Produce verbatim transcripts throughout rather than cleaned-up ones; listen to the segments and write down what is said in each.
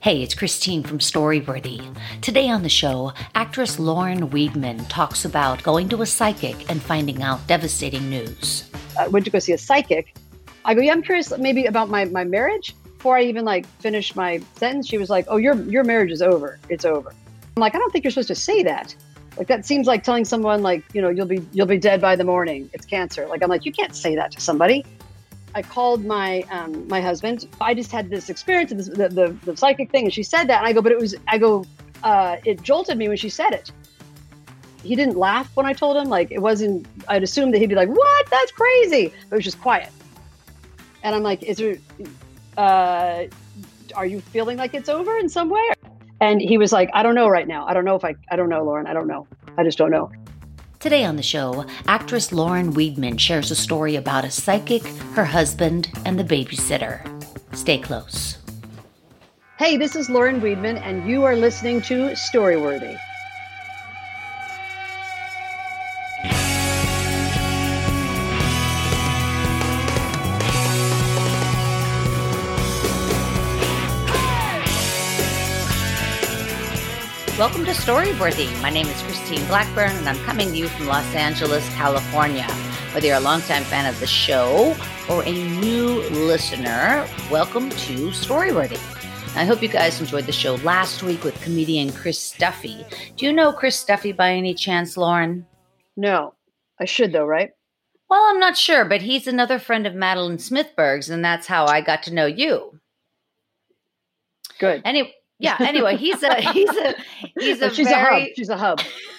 Hey, it's Christine from Storyworthy. Today on the show, actress Lauren Weedman talks about going to a psychic and finding out devastating news. I went to go see a psychic. I go, yeah, I'm curious maybe about my, my marriage. Before I even like finished my sentence, she was like, oh, your your marriage is over. It's over. I'm like, I don't think you're supposed to say that. Like, that seems like telling someone like, you know, you'll be you'll be dead by the morning. It's cancer. Like, I'm like, you can't say that to somebody. I called my um, my husband. I just had this experience of this, the, the the psychic thing, and she said that, and I go, but it was, I go, uh, it jolted me when she said it. He didn't laugh when I told him. Like, it wasn't. I'd assumed that he'd be like, what? That's crazy. But it was just quiet. And I'm like, is there? Uh, are you feeling like it's over in some way? And he was like, I don't know right now. I don't know if I. I don't know, Lauren. I don't know. I just don't know. Today on the show, actress Lauren Weedman shares a story about a psychic, her husband, and the babysitter. Stay close. Hey, this is Lauren Weedman, and you are listening to Storyworthy. Welcome to Storyworthy. My name is Christine Blackburn, and I'm coming to you from Los Angeles, California. Whether you're a longtime fan of the show or a new listener, welcome to Storyworthy. I hope you guys enjoyed the show last week with comedian Chris Duffy. Do you know Chris Duffy by any chance, Lauren? No, I should though, right? Well, I'm not sure, but he's another friend of Madeline Smithberg's, and that's how I got to know you. Good. Anyway. Yeah. Anyway, he's a he's a he's a well, she's very, a hub. She's a hub.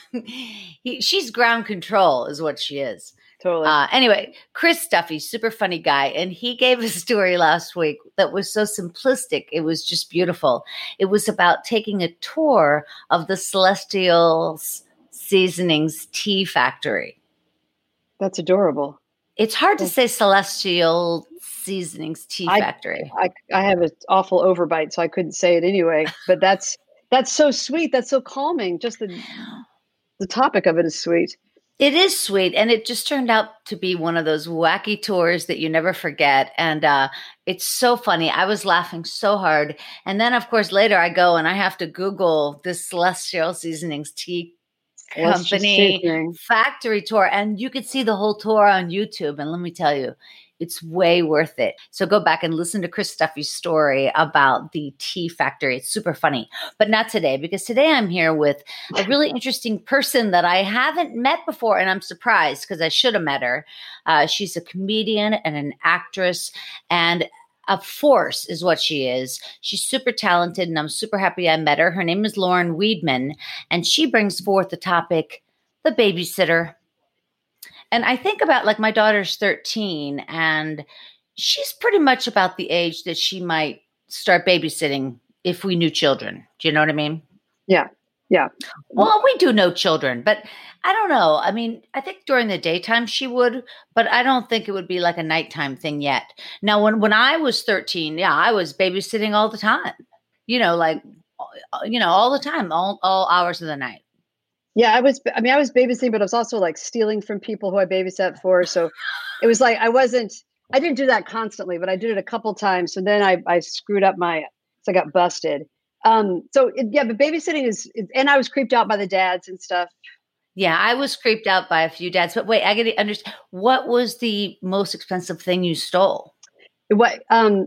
he, she's ground control, is what she is. Totally. Uh, anyway, Chris Duffy, super funny guy, and he gave a story last week that was so simplistic. It was just beautiful. It was about taking a tour of the Celestial Seasonings tea factory. That's adorable. It's hard to say Celestial Seasonings tea I, factory. I, I have an awful overbite, so I couldn't say it anyway. But that's that's so sweet. That's so calming. Just the the topic of it is sweet. It is sweet, and it just turned out to be one of those wacky tours that you never forget. And uh, it's so funny. I was laughing so hard. And then, of course, later I go and I have to Google this Celestial Seasonings tea company factory tour, and you could see the whole tour on YouTube. And let me tell you, it's way worth it. So go back and listen to Chris Duffy's story about the tea factory. It's super funny, but not today, because today I'm here with a really interesting person that I haven't met before. And I'm surprised because I should have met her. Uh, she's a comedian and an actress, and a force is what she is. She's super talented, and I'm super happy I met her. Her name is Lauren Weedman, and she brings forth the topic, the babysitter. And I think about, like, my daughter's thirteen, and she's pretty much about the age that she might start babysitting if we knew children. Do you know what I mean? Yeah. Yeah. Well, we do know children, but I don't know. I mean, I think during the daytime she would, but I don't think it would be like a nighttime thing yet. Now, when, when I was thirteen, yeah, I was babysitting all the time, you know, like, you know, all the time, all, all hours of the night. Yeah, I was, I mean, I was babysitting, but I was also like stealing from people who I babysat for. So it was like, I wasn't, I didn't do that constantly, but I did it a couple times. So then I, I screwed up my, so I got busted. Um, so it, yeah, but babysitting is, is, and I was creeped out by the dads and stuff. Yeah, I was creeped out by a few dads, but wait, I got to understand, what was the most expensive thing you stole? What, um,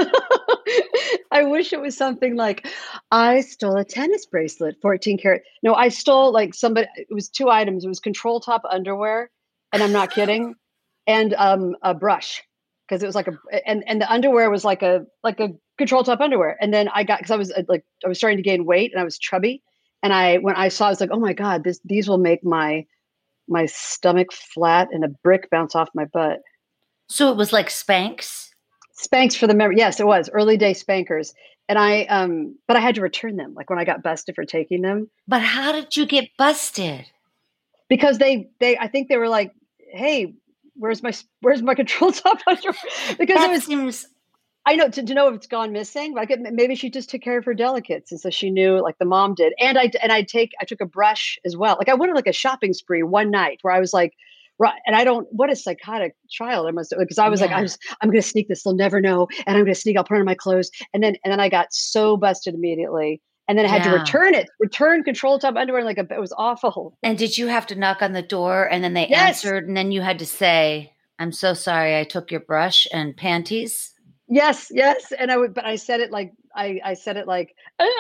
I wish it was something like, I stole a tennis bracelet, fourteen karat. No, I stole like somebody, it was two items. It was control top underwear, and I'm not kidding, and um, a brush, because it was like a, and, and the underwear was like a, like a control top underwear. And then I got, because I was uh, like, I was starting to gain weight and I was chubby. And I, when I saw, I was like, oh my God, this, these will make my, my stomach flat and a brick bounce off my butt. So it was like Spanx? Spanx for the memory. Yes, it was early day spankers. And I, um, but I had to return them. Like when I got busted for taking them. But how did you get busted? Because they, they, I think they were like, hey, where's my, where's my control top underwear? Because that it was, seems, I know to, to know if it's gone missing, but I could, maybe she just took care of her delicates. And so she knew, like the mom did. And I, and I take, I took a brush as well. Like I went on like a shopping spree one night where I was like Right. And I don't, what a psychotic child I must have, because I was like, I Yeah. was, I'm going to sneak this. They'll never know. And I'm going to sneak, I'll put it on my clothes. And then, and then I got so busted immediately. And then I had to Yeah. return it, return control top underwear. Like a, it was awful. And did you have to knock on the door and then they Yes. answered and then you had to say, I'm so sorry I took your brush and panties? Yes. Yes. And I would, but I said it like, I, I said it like,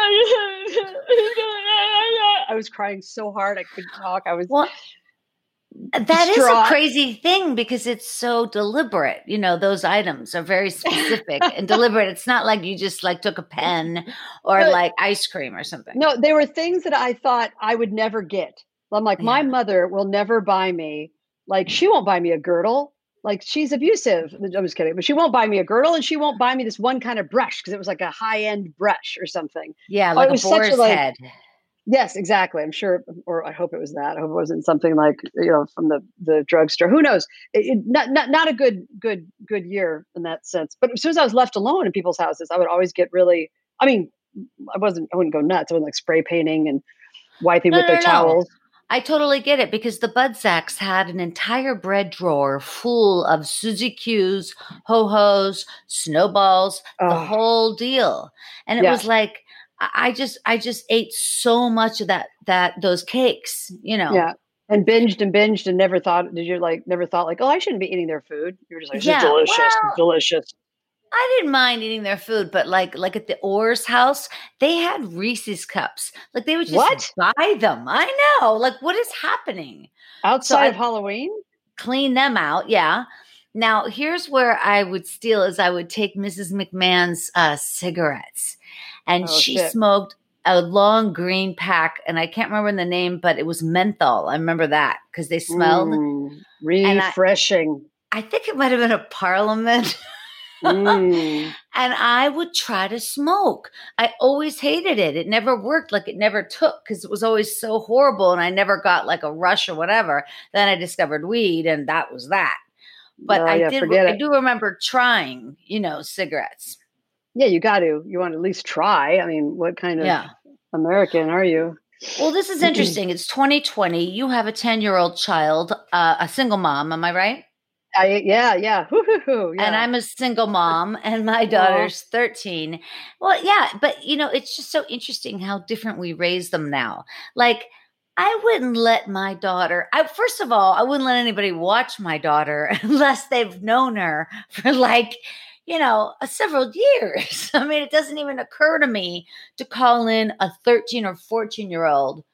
I was crying so hard. I couldn't talk. I was Well, that distraught. is a crazy thing because it's so deliberate. You know, those items are very specific and deliberate. It's not like you just like took a pen or No, like ice cream or something. no, they were things that I thought I would never get. I'm like, my Yeah. mother will never buy me, like, she won't buy me a girdle. Like, she's abusive. I'm just kidding, but she won't buy me a girdle and she won't buy me this one kind of brush because it was like a high end brush or something. Yeah, Oh, it like a was such a boar's like, head. yes, exactly. I'm sure, or I hope it was that. I hope it wasn't something like, you know, from the the drugstore. Who knows? It, it, not not not a good good good year in that sense. But as soon as I was left alone in people's houses, I would always get really. I mean, I wasn't. I wouldn't go nuts. I wasn't like spray painting and wiping No, with no, their no, no. towels. I totally get it because the Budsacks had an entire bread drawer full of Suzy Q's, ho-hos, snowballs, the Oh, whole deal. And it yeah, was like I I just I just ate so much of that that those cakes, you know. yeah. And binged and binged and never thought. Did you like never thought like, oh, I shouldn't be eating their food? You were just like, this is Yeah, delicious, well, delicious. I didn't mind eating their food, but like like at the Orr's house, they had Reese's cups. Like they would just What? buy them. I know. Like what is happening? So Outside of I Halloween? clean them out, yeah. Now, here's where I would steal is I would take Missus McMahon's uh, cigarettes, and Oh she shit. smoked a long green pack, and I can't remember the name, but it was menthol. I remember that because they smelled. Mm, And I, refreshing. I think it might have been a Parliament. Mm. And I would try to smoke. I always hated it. It never worked. Like it never took because it was always so horrible and I never got like a rush or whatever. Then I discovered weed and that was that. But Oh I yeah, did, forget I it. do remember trying, you know, cigarettes. Yeah, you got to. You want to at least try. I mean, what kind of Yeah. American are you? Well, this is interesting. It's twenty twenty. You have a ten year old child, uh, a single mom. Am I right? I, yeah, yeah. Hoo-hoo-hoo, And yeah. I'm a single mom and my Aw. daughter's thirteen. Well, yeah, but you know, it's just so interesting how different we raise them now. Like, I wouldn't let my daughter, I, first of all, I wouldn't let anybody watch my daughter unless they've known her for like, you know, uh, several years. I mean, it doesn't even occur to me to call in a thirteen or fourteen year old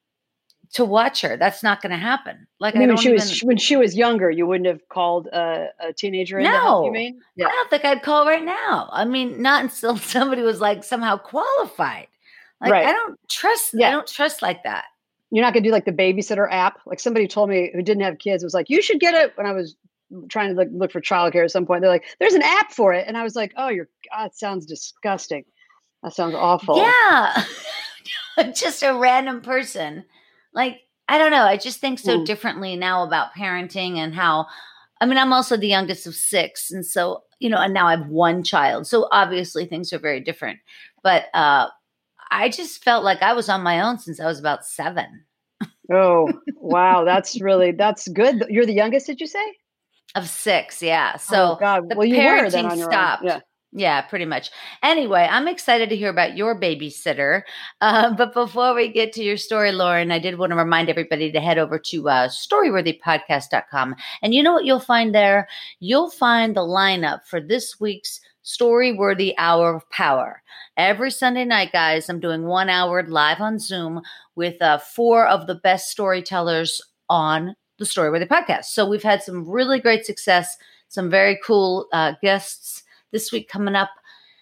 to watch her. That's not going to happen. Like, I I mean, when don't she was even, when she was younger, you wouldn't have called a, a teenager in to help. You no. mean? I Yeah, don't think I'd call right now. I mean, not until somebody was like somehow qualified. Like right. I don't trust. I Yeah, don't trust like that. you're not gonna do like the babysitter app. Like somebody told me who didn't have kids was like, you should get it when I was trying to look, look for childcare at some point. They're like, there's an app for it, and I was like, oh, you're God, it sounds disgusting. That sounds awful. Yeah, just a random person. Like I don't know. I just think so Mm. differently now about parenting and how. I mean, I'm also the youngest of six, and so you know, and now I have one child. So obviously things are very different. But uh, I just felt like I was on my own since I was about seven. Oh, wow, that's really that's good. You're the youngest, did you say? Of six, yeah. Oh So God. the Well, you were then parenting on your own. stopped. Yeah. Yeah, pretty much. Anyway, I'm excited to hear about your babysitter. Uh, but before we get to your story, Lauren, I did want to remind everybody to head over to uh, storyworthy podcast dot com. And you know what you'll find there? You'll find the lineup for this week's Storyworthy Hour of Power. Every Sunday night, guys, I'm doing one hour live on Zoom with uh, four of the best storytellers on the Storyworthy podcast. So we've had some really great success, some very cool uh, guests this week coming up.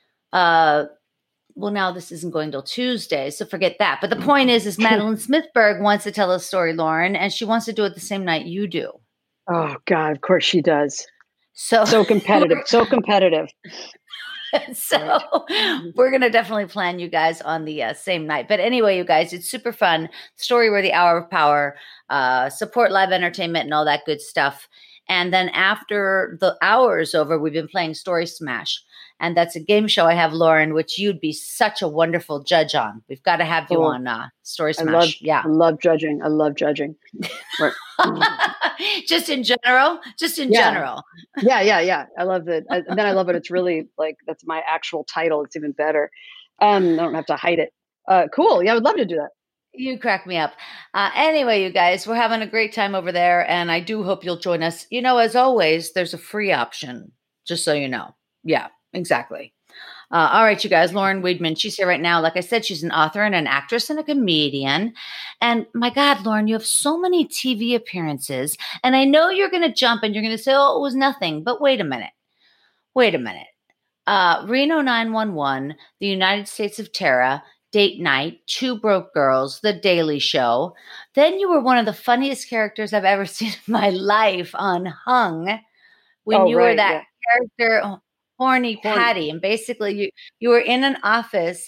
Uh, well, now this isn't going till Tuesday, so forget that. But the point is, is Madeline Smithberg wants to tell a story, Lauren, and she wants to do it the same night you do. Oh God, of course she does. So, So competitive, so competitive. so we're going to definitely plan you guys on the uh, same night. But anyway, you guys, it's super fun. Storyworthy Hour of Power, uh, support live entertainment and all that good stuff. And then after the hour is over, we've been playing Story Smash. And that's a game show I have, Lauren, which you'd be such a wonderful judge on. We've got to have you Oh, on uh, Story I Smash. love, yeah. I love judging. I love judging. Right. Just in general, just in Yeah. general. Yeah, yeah, yeah. I love it. And then I love it. It's really like, that's my actual title. It's even better. Um, I don't have to hide it. Uh, cool. Yeah, I would love to do that. You crack me up. Uh, anyway, you guys, we're having a great time over there, and I do hope you'll join us. You know, as always, there's a free option, just so you know. Yeah, exactly. Uh, all right, you guys, Lauren Weedman, she's here right now. Like I said, she's an author and an actress and a comedian. And my God, Lauren, you have so many T V appearances. And I know you're going to jump and you're going to say, oh, it was nothing. But wait a minute. Wait a minute. Uh, Reno nine one one, The United States of Terror, Date Night, Two Broke Girls, The Daily Show. Then you were one of the funniest characters I've ever seen in my life on Hung, when Oh, you right, were that yeah. character, Horny Horny. Patty. And basically you, you were in an office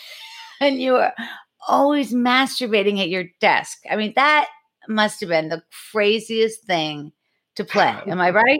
and you were always masturbating at your desk. I mean, that must have been the craziest thing to play. Am I right?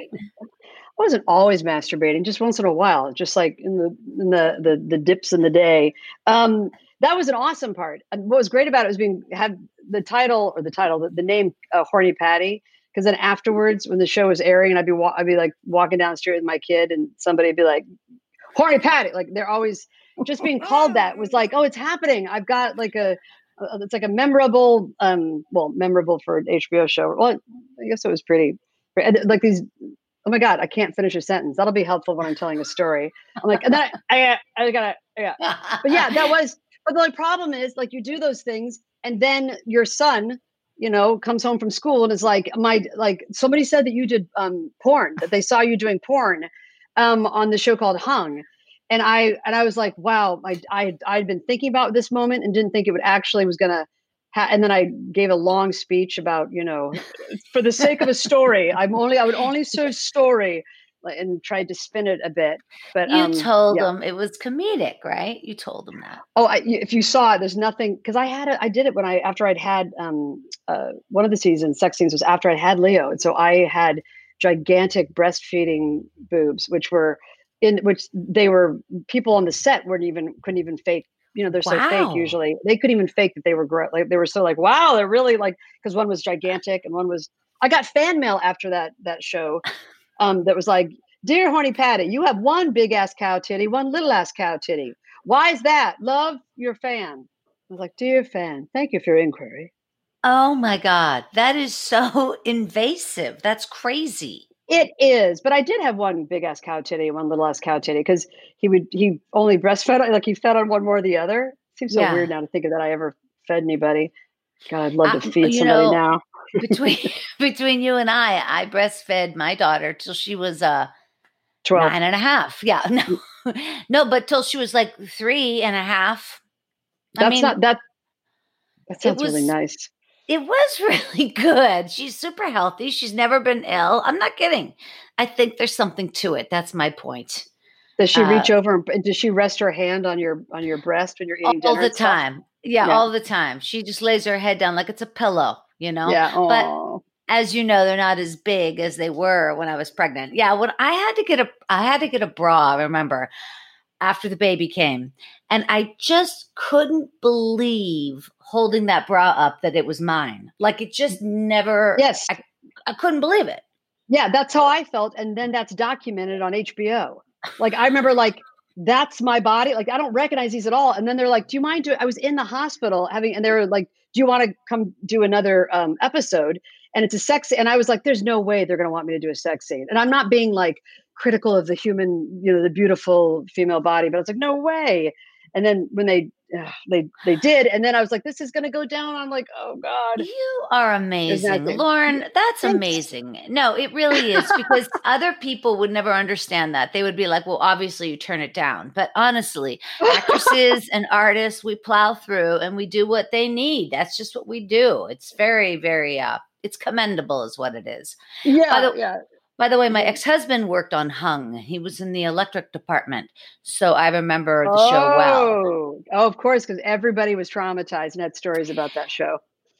I wasn't always masturbating, just once in a while, just like in the in the the, the dips in the day. Um, that was an awesome part. And what was great about it was being had the title or the title, the, the name uh, Horny Patty. Because then afterwards, when the show was airing, and I'd be wa- I'd be like walking down the street with my kid, and somebody would be like, "Horny Patty!" Like they're always just being called that was like, "Oh, it's happening." I've got like a, a it's like a memorable, um, well, memorable for an H B O show. Well, I guess it was pretty, like these. Oh my God, I can't finish a sentence. That'll be helpful when I'm telling a story. I'm like, and then I, I, I gotta, yeah. But yeah, that was, but the like, problem is like you do those things and then your son, you know, comes home from school and is like, my, like somebody said that you did um, porn, that they saw you doing porn um, on the show called Hung. And I, and I was like, wow, I, I, I'd been thinking about this moment and didn't think it would actually was going to Ha- and then I gave a long speech about, you know, for the sake of a story, I'm only, I would only serve story, and tried to spin it a bit. But you um, told yeah. them it was comedic, right? You told them that. Oh, I, if you saw it, there's nothing, because I had it, I did it when I, after I'd had um, uh, one of the seasons, sex scenes was after I had Leo. And so I had gigantic breastfeeding boobs, which were in, which they were, people on the set weren't even, couldn't even fake. You know, they're so Wow. fake usually. They couldn't even fake that they were gro- like they were so like, wow, they're really like, because one was gigantic and one was, I got fan mail after that that show um, that was like, dear Horny Patty, you have one big ass cow titty, one little ass cow titty. Why is that? Love, your fan. I was like, dear fan, thank you for your inquiry. Oh my God, that is so invasive. That's crazy. It is, but I did have one big ass cow titty, one little ass cow titty, because he would he only breastfed, like he fed on one more than the other. Seems so Yeah. weird now to think of that I ever fed anybody. God, I'd love to Um, feed you somebody know, now. between between you and I, I breastfed my daughter till she was uh twelve. nine and a half. Yeah, no, no, but till she was like three and a half. That's I mean, not that. That sounds was, really nice. It was really good. She's super healthy. She's never been ill. I'm not kidding. I think there's something to it. That's my point. Does she Uh, reach over and does she rest her hand on your on your breast when you're eating all dinner? the and stuff? time. Yeah, Yeah. all the time. She just lays her head down like it's a pillow, you know? Yeah. But Aw. as you know, they're not as big as they were when I was pregnant. Yeah, when I had to get a I had to get a bra, I remember, after the baby came. And I just couldn't believe holding that bra up that it was mine. Like it just never Yes. I, I couldn't believe it. Yeah, that's how I felt. And then that's documented on H B O. Like I remember like that's my body. Like I don't recognize these at all. And then they're like, do you mind doing I was in the hospital having and they were like, do you want to come do another um, episode? And it's a sex and I was like, there's no way they're gonna want me to do a sex scene. And I'm not being like critical of the human, you know, the beautiful female body, but I was like, no way. And then when they ugh, they they did, and then I was like, this is gonna go down. I'm like, oh God. You are amazing, Exactly. Lauren. That's Thanks. amazing. No, it really is because other people would never understand that. They would be like, well, obviously you turn it down. But honestly, actresses and artists, we plow through and we do what they need. That's just what we do. It's very, very, uh, it's commendable is what it is. Yeah, By the, yeah. by the way, my ex-husband worked on Hung. He was in the electric department. So I remember the oh. show well. Oh, of course, because everybody was traumatized and had stories about that show.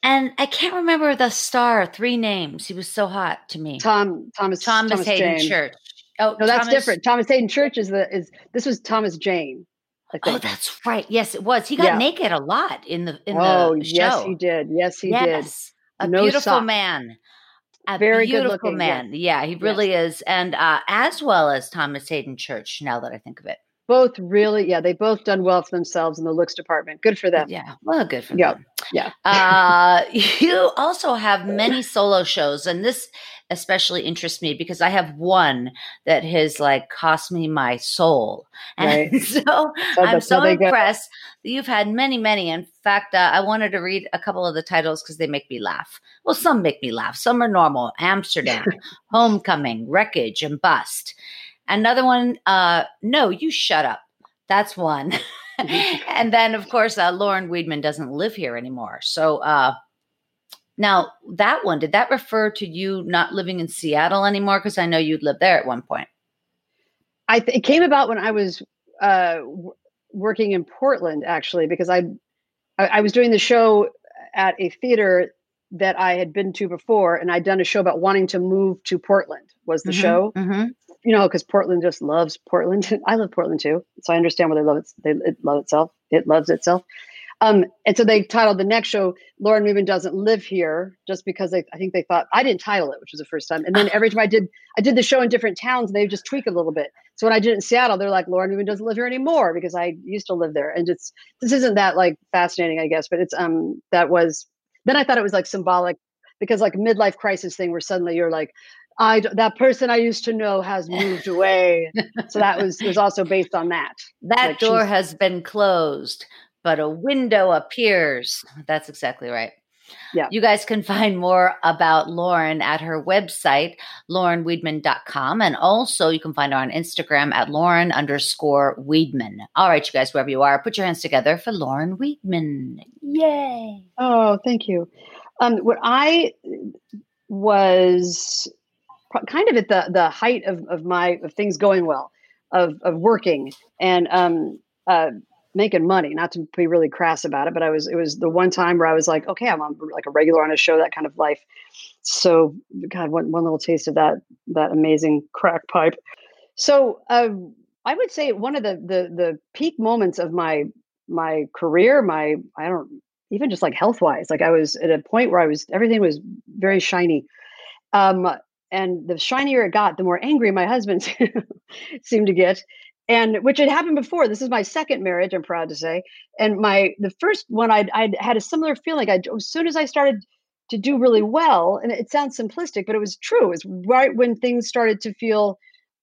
And I can't remember the star, three names. He was so hot to me. Tom Thomas Thomas, Thomas Hayden Jane. Church. Oh, No, that's Thomas. different. Thomas Hayden Church is the is this was Thomas Jane, I Oh, think. that's right. Yes, it was. He got Yeah. naked a lot in the in Oh, the yes, he show. did. Yes, he did. Yes. A No beautiful socks. man. A Very good beautiful looking. Yes. man. Yeah, he Yes. really is. And uh, as well as Thomas Hayden Church, now that I think of it. Both really, yeah, they both done well for themselves in the looks department. Good for them. Yeah, well, good for Yeah. them. Yeah. Uh, you also have many solo shows, and this especially interests me because I have one that has like cost me my soul. And Right. so So I'm that's so how they go. impressed that you've had many, many. In fact, uh, I wanted to read a couple of the titles because they make me laugh. Well, some make me laugh. Some are normal. Amsterdam, Homecoming, Wreckage, and Bust. Another one, uh, No, You Shut Up. That's one. And then, of course, uh, Lauren Weedman doesn't live here anymore. So uh, now that one, did that refer to you not living in Seattle anymore? Because I know you'd lived there at one point. I th- it came about when I was uh, w- working in Portland, actually, because I, I I was doing the show at a theater that I had been to before, and I'd done a show about wanting to move to Portland. Was the Mm-hmm, show? mm-hmm. You know, because Portland just loves Portland. I love Portland too, so I understand why they love it. They it love itself. It loves itself. Um, and so they titled the next show "Lauren Weedman Doesn't Live Here," just because they, I think they thought I didn't title it, which was the first time. And then every time I did, I did the show in different towns, and they just tweak it a little bit. So when I did it in Seattle, they're like, "Lauren Weedman doesn't live here anymore," because I used to live there. And it's this isn't that like fascinating, I guess, but it's um that was. Then I thought it was like symbolic because like a midlife crisis thing where suddenly you're like, I that person I used to know has moved away. So that was it was also based on that. That Like door she's has been closed, but a window appears. That's exactly right. yeah. You guys can find more about Lauren at her website, lauren weedman dot com. And also you can find her on Instagram at Lauren underscore Weedman. All right, you guys, wherever you are, put your hands together for Lauren Weedman. Yay. Oh, thank you. Um, what I was pro- kind of at the the height of, of my of things going well, of of working and um, uh, making money. Not to be really crass about it, but I was it was the one time where I was like, okay, I'm on like a regular on a show, that kind of life. So God, one one little taste of that that amazing crack pipe. So uh, I would say one of the the the peak moments of my my career, my I don't even just like health wise, like I was at a point where I was everything was very shiny. Um, and the shinier it got, the more angry my husband seemed to get. And which had happened before. This is my second marriage, I'm proud to say. And my the first one, I'd, I'd had a similar feeling. I as soon as I started to do really well, and it sounds simplistic, but it was true. It was right when things started to feel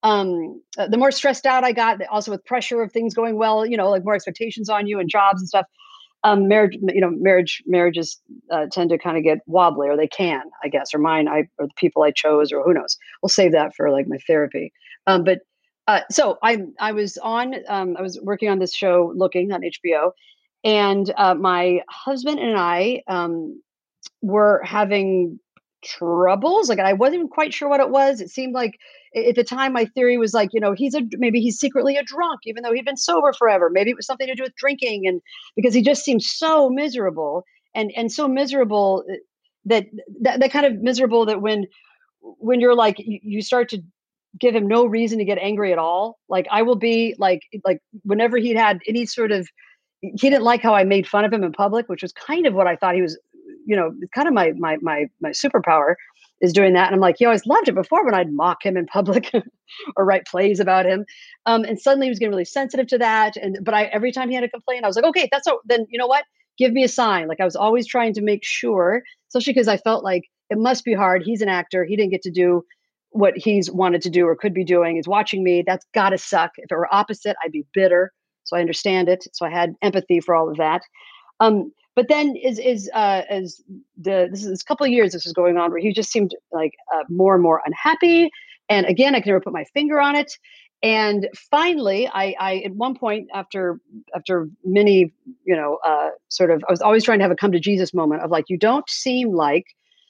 um uh, the more stressed out I got, also with pressure of things going well, you know, like more expectations on you and jobs and stuff. Um, marriage, you know, marriage, marriages uh, tend to kind of get wobbly, or they can, I guess, or mine, I, or the people I chose, or who knows. We'll save that for like my therapy. Um, but uh, so I, I was on, um, I was working on this show, Looking on H B O, and uh, my husband and I um, were having troubles. Like I wasn't even quite sure what it was. It seemed like a- at the time my theory was like, you know, he's a maybe he's secretly a drunk, even though he'd been sober forever. Maybe it was something to do with drinking, and because he just seemed so miserable and and so miserable uh, that that, that kind of miserable that when when you're like you, you start to give him no reason to get angry at all. Like I will be like like whenever he'd had any sort of he didn't like how I made fun of him in public, which was kind of what I thought he was, you know, kind of my my my my superpower is doing that. And I'm like, you always loved it before when I'd mock him in public or write plays about him. Um, and suddenly he was getting really sensitive to that. And but I every time he had a complaint, I was like, okay, that's so then you know what? Give me a sign. Like I was always trying to make sure, especially because I felt like it must be hard. He's an actor. He didn't get to do what he's wanted to do or could be doing. He's watching me. That's gotta suck. If it were opposite, I'd be bitter. So I understand it. So I had empathy for all of that. Um, but then is is uh, as the this is a couple of years this was going on where he just seemed like uh, more and more unhappy. And again, I can never put my finger on it. And finally, I, I at one point after after many you know uh, sort of I was always trying to have a come to Jesus moment of like you don't seem like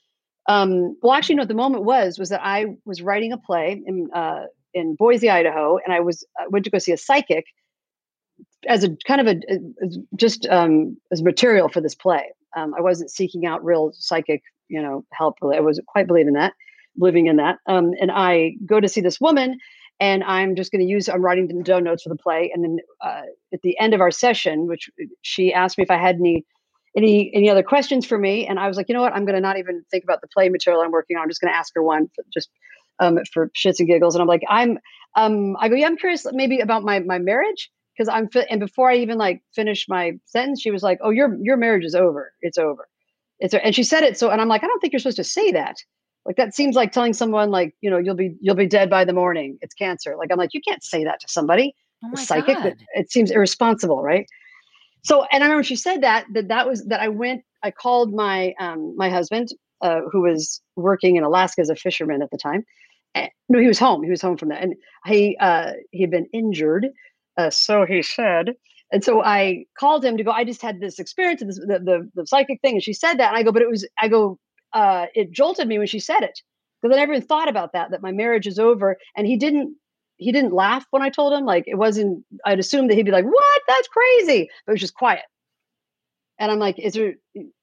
um, well actually no the moment was was that I was writing a play in uh, in Boise, Idaho, and I was I went to go see a psychic as a kind of a, a just um, as material for this play. Um, I wasn't seeking out real psychic, you know, help. I wasn't quite believing that, living in that. Um, and I go to see this woman, and I'm just going to use. I'm writing the down notes for the play, and then uh, at the end of our session, which she asked me if I had any any any other questions for me, and I was like, you know what, I'm going to not even think about the play material I'm working on. I'm just going to ask her one, for, just um, for shits and giggles. And I'm like, I'm um, I go, yeah, I'm curious, maybe about my my marriage. Because I'm, fi- and before I even like finished my sentence, she was like, "Oh, your your marriage is over. It's over. It's," and she said it so, and I'm like, I don't think you're supposed to say that. Like that seems like telling someone like, you know, you'll be you'll be dead by the morning. It's cancer. Like I'm like, you can't say that to somebody. Oh A my psychic. That God. it seems irresponsible, right? So, and I remember she said that that that was that I went. I called my um my husband, uh, who was working in Alaska as a fisherman at the time. Eh, no, he was home. He was home from that, and he uh he had been injured, uh, so he said. And so I called him to go. I just had this experience, this, the, the the psychic thing, and she said that, and I go, but it was I go, uh, it jolted me when she said it because I never even thought about that that my marriage is over, and he didn't he didn't laugh when I told him. Like it wasn't. I'd assumed that he'd be like, "What? That's crazy," but it was just quiet. And I'm like, "Is there?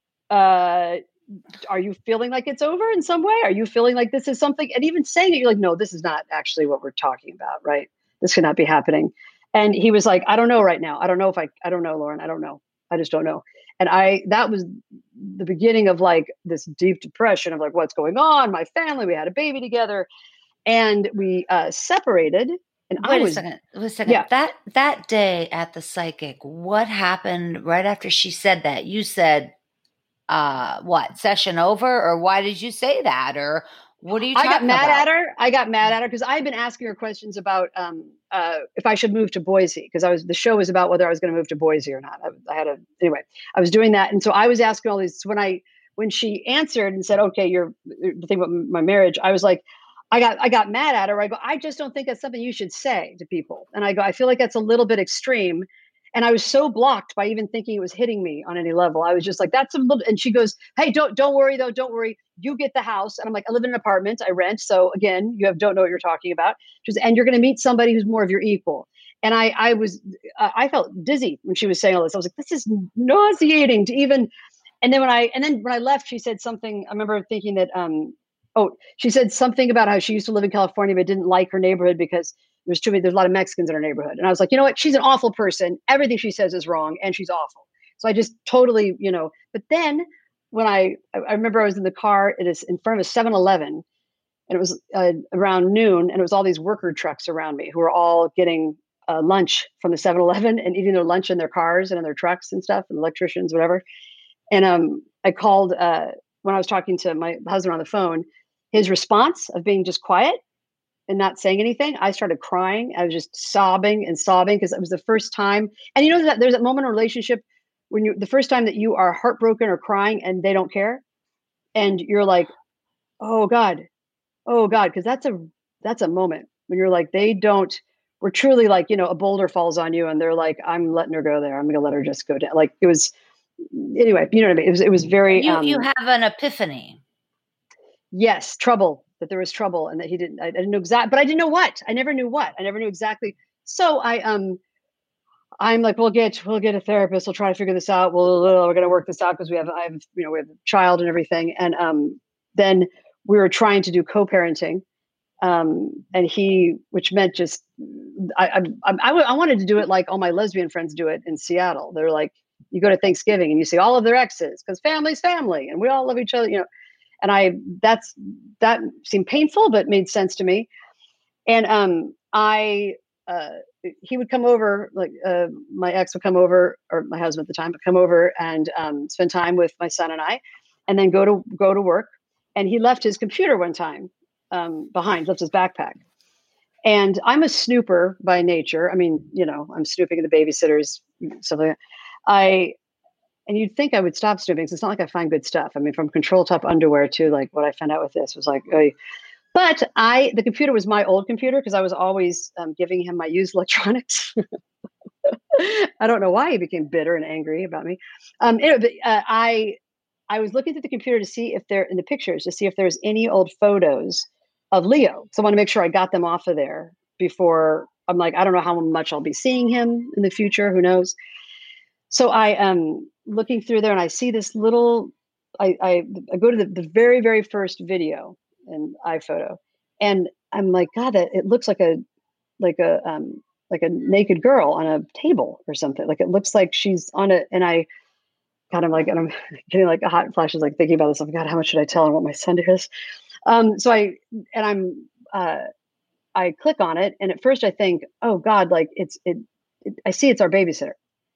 Uh, are you feeling like it's over in some way? Are you feeling like this is something?" And even saying it, you're like, "No, this is not actually what we're talking about, right? This cannot be happening." And he was like, "I don't know right now. I don't know if I. I don't know, Lauren. I don't know. I just don't know." And I that was the beginning of like this deep depression of like, what's going on? My family, we had a baby together, and we uh, separated. And I Wait a was, second. Wait a second. yeah, That that day at the psychic, what happened right after she said that? You said, uh, what, session over? Or why did you say that? Or what are you I got talking mad about? at her. I got mad at her because I had been asking her questions about um, uh, if I should move to Boise because I was the show was about whether I was going to move to Boise or not. I, I had a anyway. I was doing that, and so I was asking all these. When I when she answered and said, "Okay, you're the thing about my marriage," I was like, I got I got mad at her. I go, I just don't think that's something you should say to people. And I go, I feel like that's a little bit extreme. And I was so blocked by even thinking it was hitting me on any level. I was just like, that's a little. And she goes, "Hey, don't don't worry though. Don't worry. You get the house." And I'm like, I live in an apartment. I rent. So again, you have don't know what you're talking about. She goes, and you're going to meet somebody who's more of your equal. And I I was uh, I felt dizzy when she was saying all this. I was like, this is nauseating to even. And then when I and then when I left, she said something. I remember thinking that um oh, she said something about how she used to live in California but didn't like her neighborhood because there's too many, there's a lot of Mexicans in her neighborhood. And I was like, you know what? She's an awful person. Everything she says is wrong and she's awful. So I just totally, you know, but then when I, I remember I was in the car, it is in front of a seven eleven and it was uh, around noon and it was all these worker trucks around me who were all getting uh, lunch from the seven eleven and eating their lunch in their cars and in their trucks and stuff and electricians, whatever. And um, I called, uh, when I was talking to my husband on the phone, his response of being just quiet and not saying anything, I started crying. I was just sobbing and sobbing because it was the first time. And you know that there's that moment in a relationship when you the first time that you are heartbroken or crying and they don't care, and you're like, oh God, oh God, because that's a that's a moment when you're like they don't. We're truly like you know a boulder falls on you and they're like, I'm letting her go there. I'm gonna let her just go down. Like it was anyway. You know what I mean? It was it was very You you um have an epiphany. yes, trouble, that there was trouble and that he didn't, I, I didn't know exactly, but I didn't know what. I never knew what. I never knew exactly. So I, um, I'm like, we'll get, we'll get a therapist. We'll try to figure this out. We'll, we're going to work this out because we have, I have, you know, we have a child and everything. And, um, then we were trying to do co-parenting. Um, and he, which meant just, I, I, I, I, I wanted to do it like all my lesbian friends do it in Seattle. They're like, you go to Thanksgiving and you see all of their exes because family's family and we all love each other, you know. And I that's that seemed painful, but made sense to me. And um, I uh, he would come over, like uh, my ex would come over, or my husband at the time would come over and um, spend time with my son and I, and then go to go to work. And he left his computer one time um, behind, left his backpack. And I'm a snooper by nature. I mean, you know, I'm snooping at the babysitters, stuff like that. I and you'd think I would stop snooping because it's not like I find good stuff. I mean, from control top underwear to like what I found out with this was like, oy. But I, the computer was my old computer because I was always um, giving him my used electronics. I don't know why he became bitter and angry about me. Um, anyway, but, uh, I, I was looking through the computer to see if there in the pictures to see if there's any old photos of Leo. So I want to make sure I got them off of there before I'm like, I don't know how much I'll be seeing him in the future. Who knows? So I am looking through there and I see this little, I, I, I go to the, the very, very first video in iPhoto, and I'm like, God, that it looks like a, like a, um, like a naked girl on a table or something. Like it looks like she's on it. And I kind of like, and I'm getting like a hot flashes, like thinking about this. I'm like, God, how much should I tell her what my son is? Um, so I, and I'm, uh, I click on it. And at first I think, oh God, like it's, it, it I see it's our babysitter.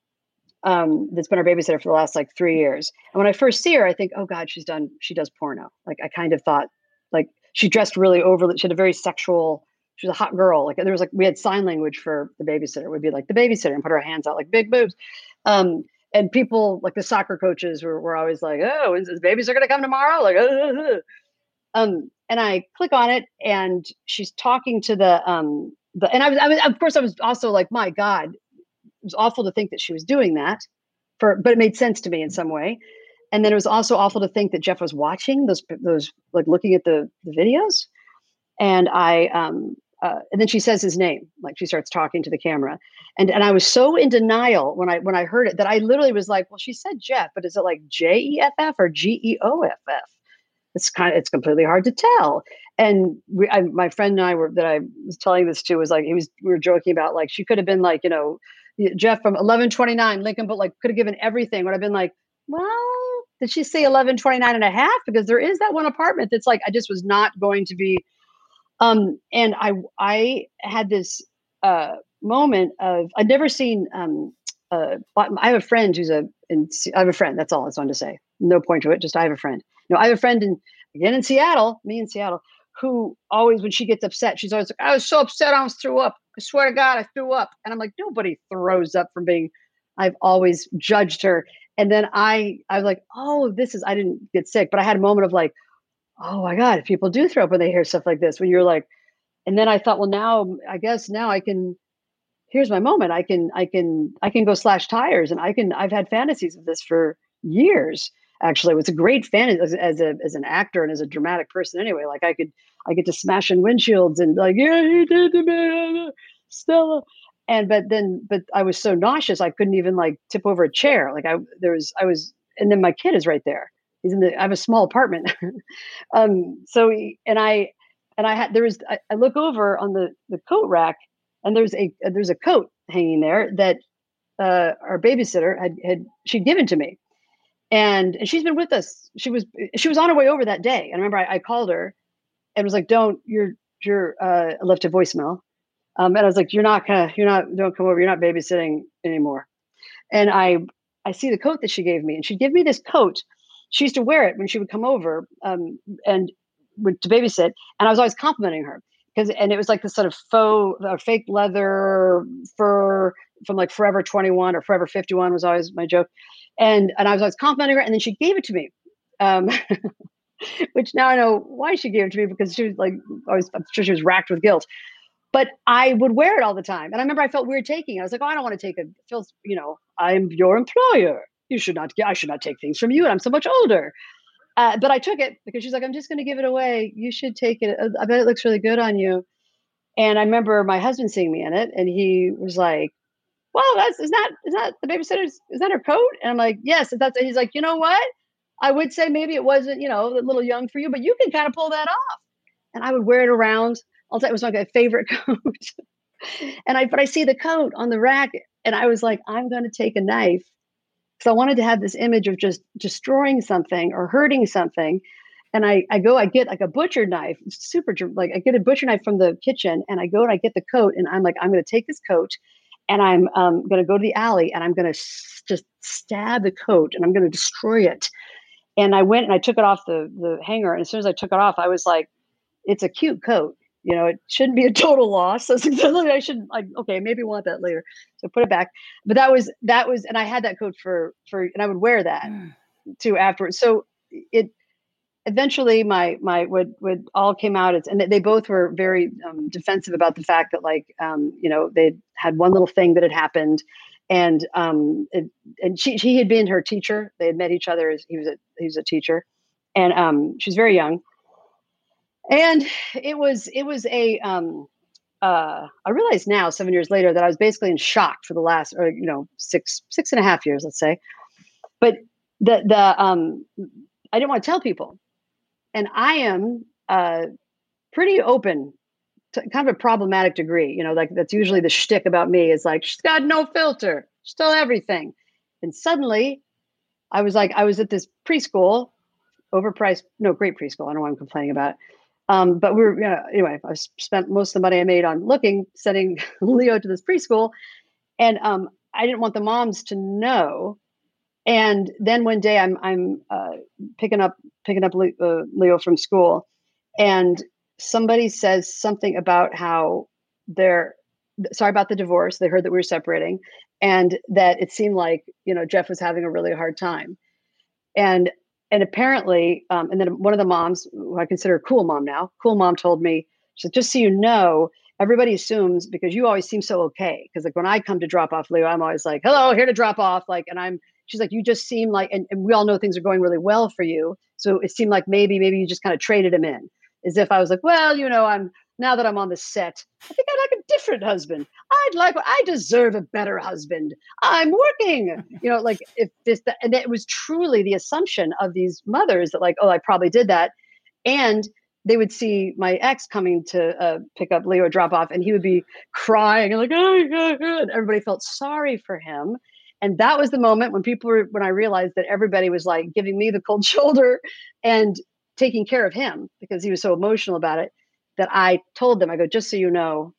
Um, that's been our babysitter for the last like three years. And when I first see her, I think, oh God, she's done, she does porno. Like I kind of thought, like she dressed really overly, she had a very sexual, she was a hot girl. Like there was like, we had sign language for the babysitter. It would be like the babysitter and put her hands out like big boobs. Um, and people like the soccer coaches were, were always like, oh, is this babysitter going to come tomorrow? Like, uh, uh, uh. um, and I click on it and she's talking to the, um, the, and I was, I was, of course I was also like, my God, it was awful to think that she was doing that for, but it made sense to me in some way. And then it was also awful to think that Jeff was watching those, those like looking at the, the videos. And I, um, uh, and then she says his name, like she starts talking to the camera. And, and I was so in denial when I, when I heard it that I literally was like, well, she said Jeff, but is it like J E F F or G E O F F? It's kind of, it's completely hard to tell. And we, I, my friend and I were, that I was telling this to was like, he was, we were joking about like, she could have been like, you know, Jeff from eleven twenty-nine Lincoln, but like could have given everything. Would have been like, well, did she say eleven twenty-nine and a half? Because there is that one apartment that's like, I just was not going to be. Um, and I, I had this uh, moment of, I'd never seen, um, uh, I have a friend who's a, in, I have a friend, that's all I wanted to say. No point to it, just I have a friend. No, I have a friend in, again in Seattle, me in Seattle, who always, when she gets upset, she's always like, I was so upset, I almost threw up. I swear to God, I threw up. And I'm like, nobody throws up from being, I've always judged her. And then I, I was like, oh, this is, I didn't get sick, but I had a moment of like, oh my God, if people do throw up when they hear stuff like this, when you're like, and then I thought, well, now I guess now I can, here's my moment. I can, I can, I can go slash tires and I can, I've had fantasies of this for years. Actually, it was a great fantasy as, as a, as an actor and as a dramatic person anyway. Like I could, I get to smash in windshields and like, yeah, he did to me, Stella. And, but then, but I was so nauseous, I couldn't even like tip over a chair. Like I, there was, I was, and then my kid is right there. He's in the, I have a small apartment. um, so, he, and I, and I had, there was, I, I look over on the, the coat rack and there's a, there's a coat hanging there that uh, our babysitter had, had, she'd given to me. And, and she's been with us. She was, she was on her way over that day. And I remember I, I called her and was like, don't, you're, you're, uh, I left a voicemail. Um, and I was like, you're not gonna, you're not, don't come over. You're not babysitting anymore. And I, I see the coat that she gave me and she'd give me this coat. She used to wear it when she would come over um, and would to babysit. And I was always complimenting her because, and it was like this sort of faux or fake leather fur from like Forever twenty-one or Forever fifty-one was always my joke. And, and I was always complimenting her and then she gave it to me. Um, which now I know why she gave it to me because she was like, always, I'm sure she was racked with guilt. But I would wear it all the time. And I remember I felt weird taking it. I was like, oh, I don't want to take it. It feels, you know, I'm your employer. You should not, I should not take things from you. And I'm so much older. Uh, but I took it because she's like, I'm just going to give it away. You should take it. I bet it looks really good on you. And I remember my husband seeing me in it. And he was like, well, that's, is that, is that the babysitter's, is that her coat? And I'm like, yes. That's, he's like, you know what? I would say maybe it wasn't, you know, a little young for you, but you can kind of pull that off. And I would wear it around. I'll tell you, it was my favorite coat. and I, but I see the coat on the rack and I was like, I'm going to take a knife. So I wanted to have this image of just destroying something or hurting something. And I, I go, I get like a butcher knife, super, like I get a butcher knife from the kitchen and I go and I get the coat and I'm like, I'm going to take this coat and I'm um, going to go to the alley and I'm going to s- just stab the coat and I'm going to destroy it. And I went and I took it off the, the hanger. And as soon as I took it off, I was like, it's a cute coat. You know, it shouldn't be a total loss. So I should like, okay, maybe want that later. So put it back. But that was, that was, and I had that coat for, for, and I would wear that mm. too afterwards. So it eventually my, my, what, what all came out, it's, and they both were very um, defensive about the fact that like, um, you know, they had one little thing that had happened and, um, it, and she, she had been her teacher. They had met each other as he was a, he was a teacher and um, she was very young. And it was, it was a, um, uh, I realize now, seven years later, that I was basically in shock for the last, or you know, six six and a half years, let's say. But the the um, I didn't want to tell people, and I am uh, pretty open to kind of a problematic degree. You know, like that's usually the shtick about me is like she's got no filter, she's still everything. And suddenly, I was like, I was at this preschool, overpriced, no, great preschool. I don't know what I'm complaining about. Um, but we were, you know, anyway, I spent most of the money I made on looking, sending Leo to this preschool. And um, I didn't want the moms to know. And then one day I'm, I'm uh, picking up, picking up Le- uh, Leo from school, and somebody says something about how they're sorry about the divorce. They heard that we were separating, and that it seemed like, you know, Jeff was having a really hard time. And And apparently, um, and then one of the moms, who I consider a cool mom now, cool mom told me, she said, just so you know, everybody assumes because you always seem so okay. Because like when I come to drop off Leo, I'm always like, hello, here to drop off. Like, and I'm, she's like, you just seem like, and, and we all know things are going really well for you. So it seemed like maybe, maybe you just kind of traded him in, as if I was like, well, you know, I'm, now that I'm on the set, I think I like a different husband. I'd like, I deserve a better husband. I'm working, you know, like if this, that, and it was truly the assumption of these mothers that like, oh, I probably did that. And they would see my ex coming to uh, pick up Leo, drop off, and he would be crying and like, oh, oh, oh, and everybody felt sorry for him. And that was the moment when people were, when I realized that everybody was like giving me the cold shoulder and taking care of him because he was so emotional about it, that I told them, I go, just so you know,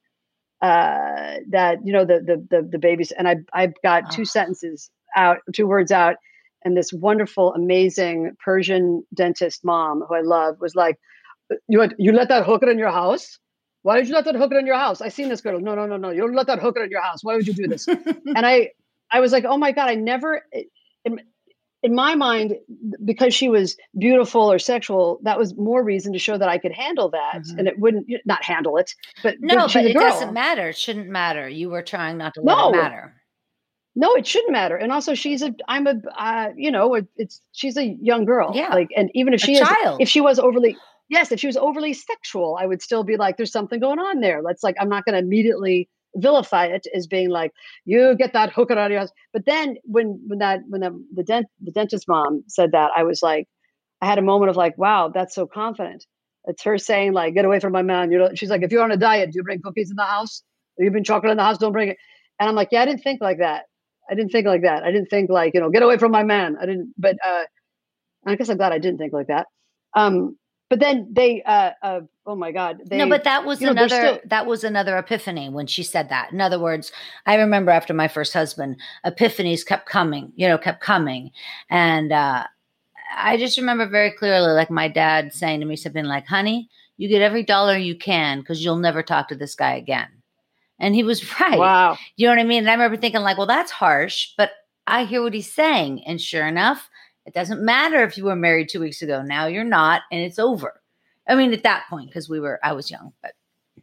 uh, that, you know, the, the, the, the babies, and I, I got two sentences out, two words out. And this wonderful, amazing Persian dentist mom who I love was like, you had, you let that hooker in your house? Why did you let that hooker in your house? I seen this girl. No, no, no, no. You don't let that hooker in your house. Why would you do this? And I, I was like, oh my God, I never, in, in my mind, because she was beautiful or sexual, that was more reason to show that I could handle that. Mm-hmm. And it wouldn't, not handle it, but no, but, but it doesn't matter. It shouldn't matter. You were trying not to let no. it matter. No, it shouldn't matter. And also she's a, I'm a, uh, you know, it's, she's a young girl. Yeah. Like, and even if she a is, child. if she was overly, yes, if she was overly sexual, I would still be like, there's something going on there. That's like, I'm not going to immediately vilify it as being like, you get that hooker out of your house. But then when, when that, when the, the dent, the dentist mom said that, I was like, I had a moment of like, wow, that's so confident. It's her saying like, get away from my man. You know, she's like, if you're on a diet, do you bring cookies in the house? Or you bring chocolate in the house? Don't bring it. And I'm like, yeah, I didn't think like that. I didn't think like that. I didn't think like, you know, get away from my man. I didn't, but uh, I guess I'm glad I didn't think like that. Um, but then they, uh, uh, oh my God. They, no, but that was you know, another, still- that was another epiphany when she said that. In other words, I remember after my first husband, epiphanies kept coming, you know, kept coming. And uh, I just remember very clearly, like my dad saying to me something like, honey, you get every dollar you can because you'll never talk to this guy again. And he was right. Wow. You know what I mean? And I remember thinking like, well, that's harsh, but I hear what he's saying. And sure enough, it doesn't matter if you were married two weeks ago. Now you're not, and it's over. I mean, at that point, because we were, I was young, but.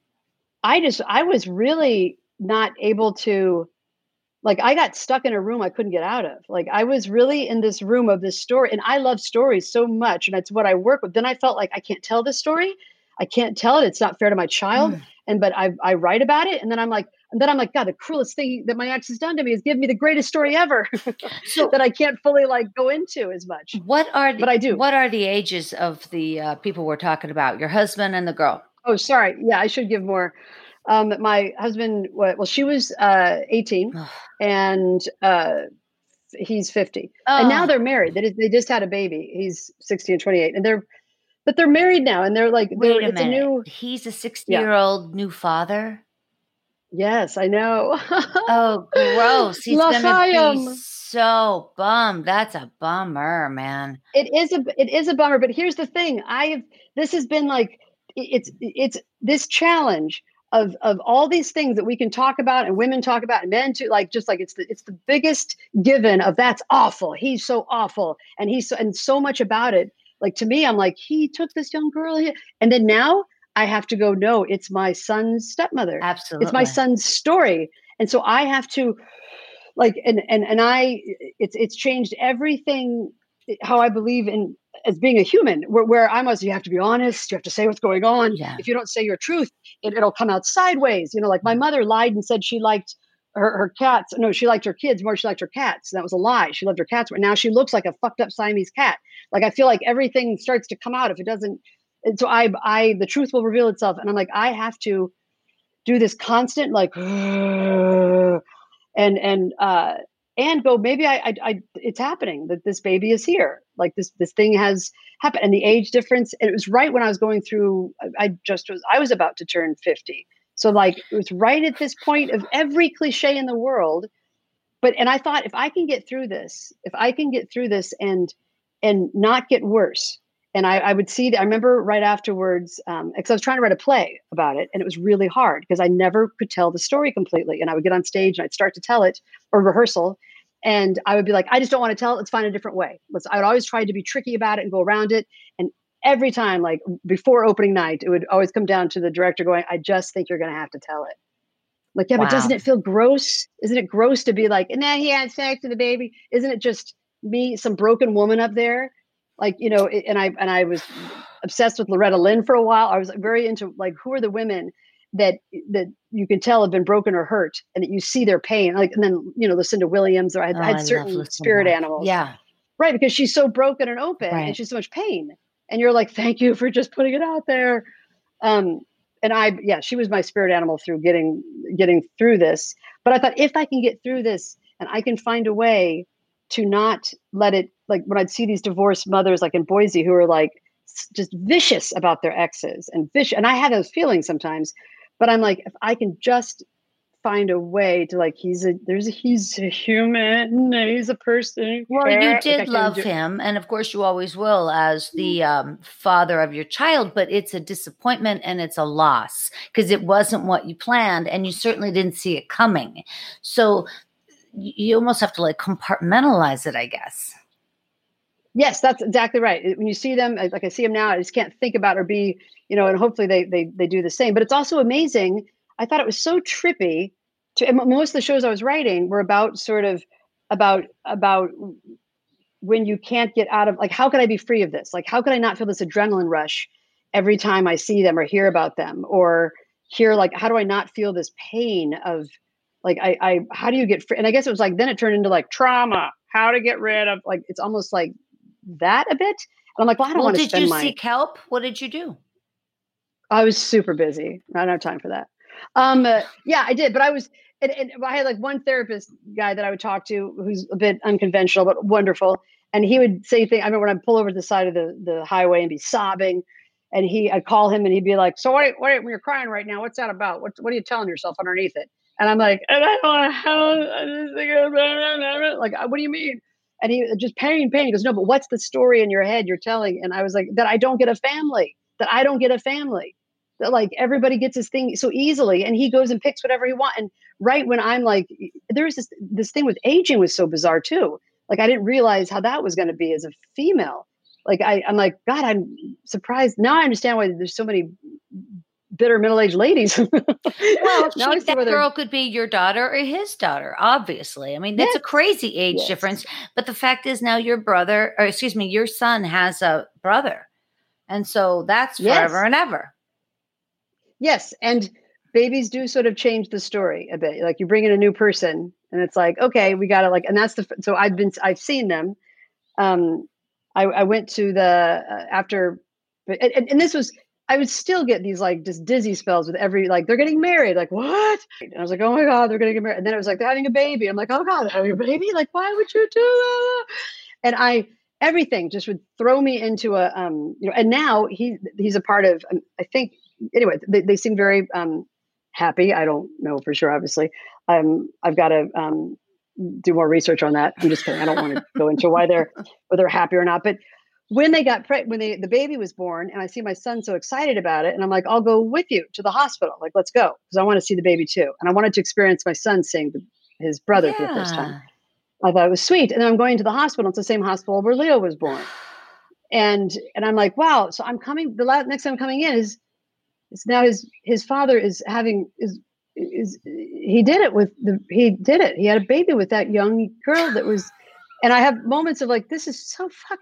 I just, I was really not able to, like, I got stuck in a room I couldn't get out of. Like, I was really in this room of this story, and I love stories so much, and that's what I work with. Then I felt like I can't tell this story. I can't tell it. It's not fair to my child. Mm. And, but I, I write about it. And then I'm like, and then I'm like, God, the cruelest thing that my ex has done to me is give me the greatest story ever so, that I can't fully like go into as much. What are the, but I do. What are the ages of the uh, people we're talking about? Your husband and the girl? Oh, sorry. Yeah, I should give more. Um, my husband, well, she was uh, eighteen and uh, he's fifty. Oh. And now they're married. They, they just had a baby. He's sixteen and twenty-eight. And they're, but they're married now. And they're like, wait they're, a it's minute. a new. He's a sixty year old yeah. new father. Yes, I know. Oh, gross. He's going to be so bummed. That's a bummer, man. It is a, it is a bummer. But here's the thing. I have, this has been like, it's, it's this challenge of, of all these things that we can talk about and women talk about and men too, like, just like, it's the, it's the biggest given of that's awful. He's so awful. And he's so, and so much about it. Like, to me, I'm like, he took this young girl here. And then now I have to go, no, it's my son's stepmother. Absolutely. It's my son's story. And so I have to like, and, and, and I, it's, it's changed everything, how I believe in, as being a human, where, where I'm always, you have to be honest, you have to say what's going on. Yeah. If you don't say your truth, it, it'll come out sideways. You know, like my mother lied and said she liked her, her cats. No, she liked her kids more. She liked her cats. That was a lie. She loved her cats. But now she looks like a fucked up Siamese cat. Like, I feel like everything starts to come out if it doesn't. And so I, I, the truth will reveal itself. And I'm like, I have to do this constant, like, and, and, uh, and go, maybe I, I, I, it's happening that this baby is here. Like this, this thing has happened, and the age difference. And it was right when I was going through, I, I just was, I was about to turn fifty. So like, it was right at this point of every cliche in the world. But, and I thought, if I can get through this, if I can get through this and, and not get worse. And I, I would see, I remember right afterwards, um, because I was trying to write a play about it, and it was really hard because I never could tell the story completely. And I would get on stage and I'd start to tell it, or rehearsal, and I would be like, I just don't want to tell it. Let's find a different way. Let's, I would always try to be tricky about it and go around it. And every time, like before opening night, it would always come down to the director going, I just think you're going to have to tell it. Like, yeah, Wow. but doesn't it feel gross? Isn't it gross to be like, and then he had sex with the baby? Isn't it just me, some broken woman up there? Like, you know, and I, and I was obsessed with Loretta Lynn for a while. I was very into, like, who are the women that, that you can tell have been broken or hurt, and that you see their pain. Like, and then, you know, Lucinda Williams, or I had, Oh, I had I certain spirit animals. Yeah. Right. Because she's so broken and open, Right. and she's so much pain. And you're like, thank you for just putting it out there. Um, and I, yeah, she was my spirit animal through getting, getting through this. But I thought, if I can get through this and I can find a way to not let it, like when I'd see these divorced mothers, like in Boise, who are like just vicious about their exes and vicious. And I have those feelings sometimes, but I'm like, if I can just find a way to, like, he's a, there's a, he's a human, he's a person. Well, you Like, did love do- him, and of course you always will, as the um, father of your child, but it's a disappointment and it's a loss because it wasn't what you planned, and you certainly didn't see it coming. So you almost have to like compartmentalize it, I guess. Yes, that's exactly right. When you see them, like I see them now, I just can't think about or be, you know, and hopefully they they they do the same. But it's also amazing. I thought it was so trippy. To and most of the shows I was writing were about sort of about about when you can't get out of, like, how could I be free of this? Like, how could I not feel this adrenaline rush every time I see them or hear about them, or hear, like, how do I not feel this pain of, like, I, I, how do you get free? And I guess it was like, then it turned into like trauma, how to get rid of, like, it's almost like that a bit. And I'm like, well, I don't Well, want to did spend you my, seek help? What did you do? I was super busy. I don't have time for that. Um, uh, yeah, I did, but I was, and, and I had like one therapist guy that I would talk to who's a bit unconventional, but wonderful. And he would say things. I remember when I'd pull over to the side of the, the highway and be sobbing, and he, I'd call him and he'd be like, so what, what, when you're crying right now, what's that about? What, what are you telling yourself underneath it? And I'm like, and I don't want to have, I just think, like, what do you mean? And he just pain, pain. He goes, no, but what's the story in your head you're telling? And I was like, that I don't get a family, that I don't get a family, that, like, everybody gets his thing so easily, and he goes and picks whatever he wants. And right when I'm like, there's this, this thing with aging was so bizarre too. Like, I didn't realize how that was going to be as a female. Like, I, I'm like, God, I'm surprised. Now I understand why there's so many bitter middle-aged ladies. Well, now she, that girl could be your daughter or his daughter, obviously. I mean, that's yes. a crazy age yes. difference. But the fact is, now your brother, or excuse me, your son has a brother. And so that's forever yes. and ever. Yes. And babies do sort of change the story a bit. Like, you bring in a new person and it's like, okay, we got to, like, and that's the, so I've been, I've seen them. Um, I, I went to the, uh, after, and, and this was, I would still get these, like, just dizzy spells with every, like, they're getting married. Like, what? And I was like, oh my God, they're going to get married. And then it was like, they're having a baby. I'm like, oh God, they're having a baby? Like, why would you do that? And I, everything just would throw me into a, um, you know, and now he, he's a part of, um, I think, anyway, they, they seem very um, happy. I don't know for sure, obviously. Um, I've got to um, do more research on that. I'm just kidding. I don't want to go into why they're, whether they're happy or not. But when they got pregnant, when they, the baby was born, and I see my son so excited about it, and I'm like, I'll go with you to the hospital. Like, let's go, because I want to see the baby too. And I wanted to experience my son seeing the, his brother yeah. for the first time. I thought it was sweet. And then I'm going to the hospital. It's the same hospital where Leo was born. And, and I'm like, wow. So I'm coming, the last, next time I'm coming in is, it's now his, his father is having, is, is, he did it with the, he did it. He had a baby with that young girl that was, and I have moments of like, this is so fucking,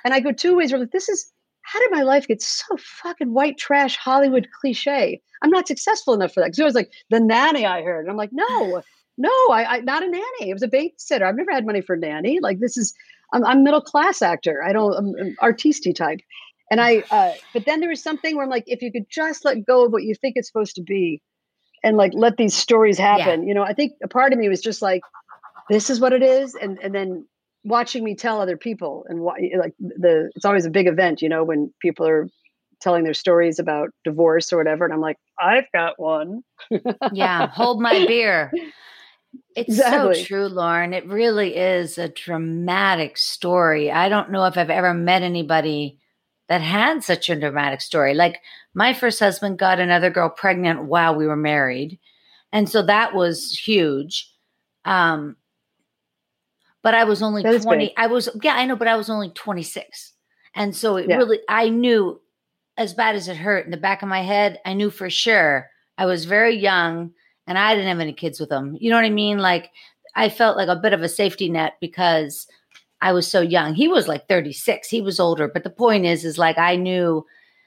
And I go two ways. Where like, this is how did my life get so fucking white trash Hollywood cliche? I'm not successful enough for that. Because it was like the nanny I heard. And I'm like, no, no, I, I not a nanny. It was a babysitter. I've never had money for a nanny. Like this is, I'm, I'm middle class actor. I don't, I'm, I'm artisty type. And I, uh, but then there was something where I'm like, if you could just let go of what you think it's supposed to be, and like let these stories happen, Yeah. you know, I think a part of me was just like, this is what it is, and and then watching me tell other people, and why, like the it's always a big event, you know, when people are telling their stories about divorce or whatever, and I'm like, I've got one. Yeah, hold my beer. It's Exactly. so true, Lauren. It really is a dramatic story. I don't know if I've ever met anybody that had such a dramatic story. Like my first husband got another girl pregnant while we were married. And so that was huge. Um, but I was only That is big. twenty. I was, yeah, I know, but I was only twenty-six. And so it Yeah. really, I knew as bad as it hurt in the back of my head, I knew for sure I was very young and I didn't have any kids with him. You know what I mean? Like I felt like a bit of a safety net because I was so young. He was like thirty-six. He was older. But the point is, is like I knew,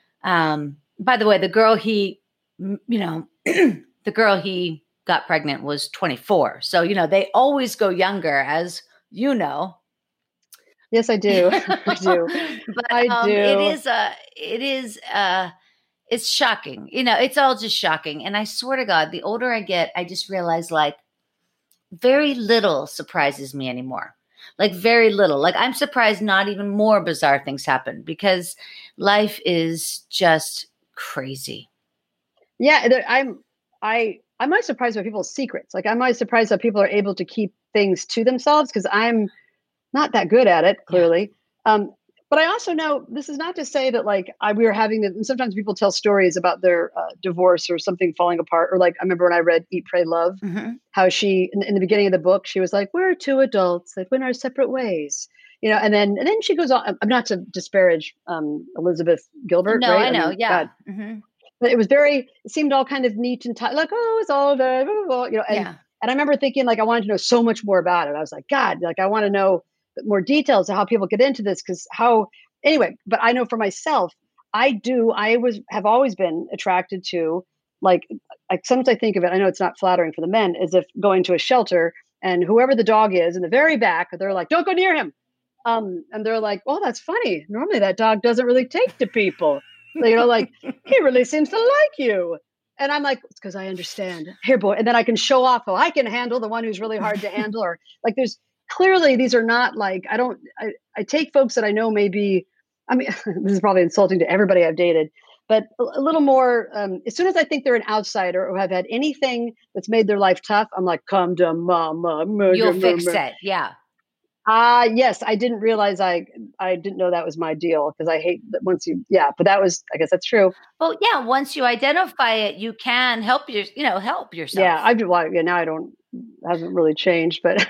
um, by the way, the girl he, you know, the girl he got pregnant was twenty-four. So, you know, they always go younger, as you know. Yes, I do. I do. But I um, do. it is a, it is uh it's shocking. You know, it's all just shocking. And I swear to God, the older I get, I just realize like very little surprises me anymore. Like very little. Like I'm surprised not even more bizarre things happen because life is just crazy. Yeah, there- I'm. I. I'm always surprised by people's secrets. Like I'm always surprised that people are able to keep things to themselves because I'm not that good at it, Yeah. clearly. Um, but I also know this is not to say that like I, we were having the, and sometimes people tell stories about their uh, divorce or something falling apart. Or like, I remember when I read Eat, Pray, Love, Mm-hmm. how she, in, in the beginning of the book, she was like, we're two adults that went our separate ways, you know, and then, and then she goes on, I'm not to disparage um, Elizabeth Gilbert, No, right? I I know. mean, Yeah. God, Mm-hmm. but it was very, it seemed all kind of neat and tight, like, oh, it's all the, blah, blah, blah, you know, and, Yeah. and I remember thinking like, I wanted to know so much more about it. I was like, God, like, I want to know more details of how people get into this. Cause how, anyway, but I know for myself, I do, I was, have always been attracted to like, like sometimes I think of it, I know it's not flattering for the men, as if going to a shelter and whoever the dog is in the very back, they're like, don't go near him. Um, and they're like, oh, that's funny. Normally that dog doesn't really take to people. So, you know, like he really seems to like you. And I'm like, it's because I understand. Here, boy. And then I can show off how I can handle the one who's really hard to handle. Or like there's clearly these are not like, I don't, I, I take folks that I know maybe, I mean, this is probably insulting to everybody I've dated, but a, a little more, um, as soon as I think they're an outsider or have had anything that's made their life tough, I'm like, come to mama. You'll fix it. Yeah. Ah, uh, yes, I didn't realize I I didn't know that was my deal because I hate that once you yeah, but that was I guess that's true. Well, yeah, once you identify it, you can help your, you know, help yourself. Yeah, I do. Well, yeah, now I don't hasn't really changed, but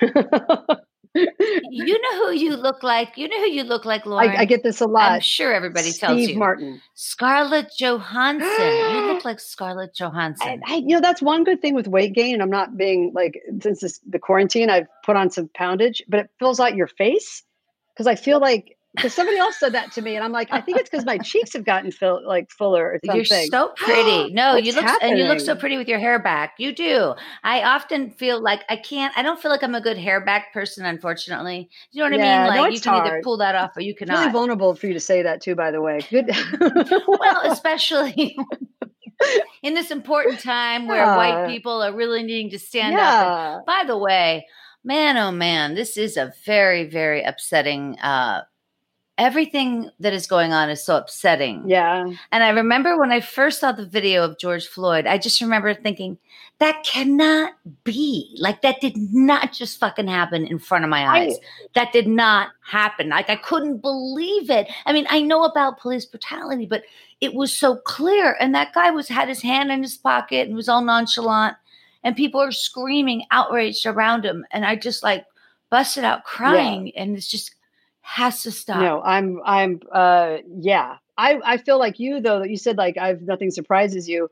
You know who you look like? You know who you look like, Lauren? I, I get this a lot. I'm sure everybody Steve tells you. Martin. Scarlett Johansson. You look like Scarlett Johansson. I, I, you know, that's one good thing with weight gain. And I'm not being like, since this, the quarantine, I've put on some poundage, but it fills out your face. Cause I feel like, because somebody else said that to me, and I'm like, I think it's because my cheeks have gotten fill, like fuller or something. You're so pretty. No, What's you look happening? and you look so pretty with your hair back. You do. I often feel like I can't. I don't feel like I'm a good hair back person. Unfortunately, you know what Yeah, I mean. no, Like it's you can either hard. pull that off or you It's cannot. really vulnerable for you to say that too. By the way, good. Well, especially in this important time where Yeah. white people are really needing to stand Yeah. up. And by the way, man, oh man, this is a very, very upsetting. Uh, everything that is going on is so upsetting. Yeah. And I remember when I first saw the video of George Floyd, I just remember thinking, that cannot be. Like, that did not just fucking happen in front of my eyes. I, that did not happen. Like, I couldn't believe it. I mean, I know about police brutality, but it was so clear. And that guy was had his hand in his pocket and was all nonchalant. And people are screaming, outraged around him. And I just, like, busted out crying. Yeah. And it's just has to stop. No, I'm, I'm, uh, yeah. I, I feel like you though, that you said like, I've, nothing surprises you.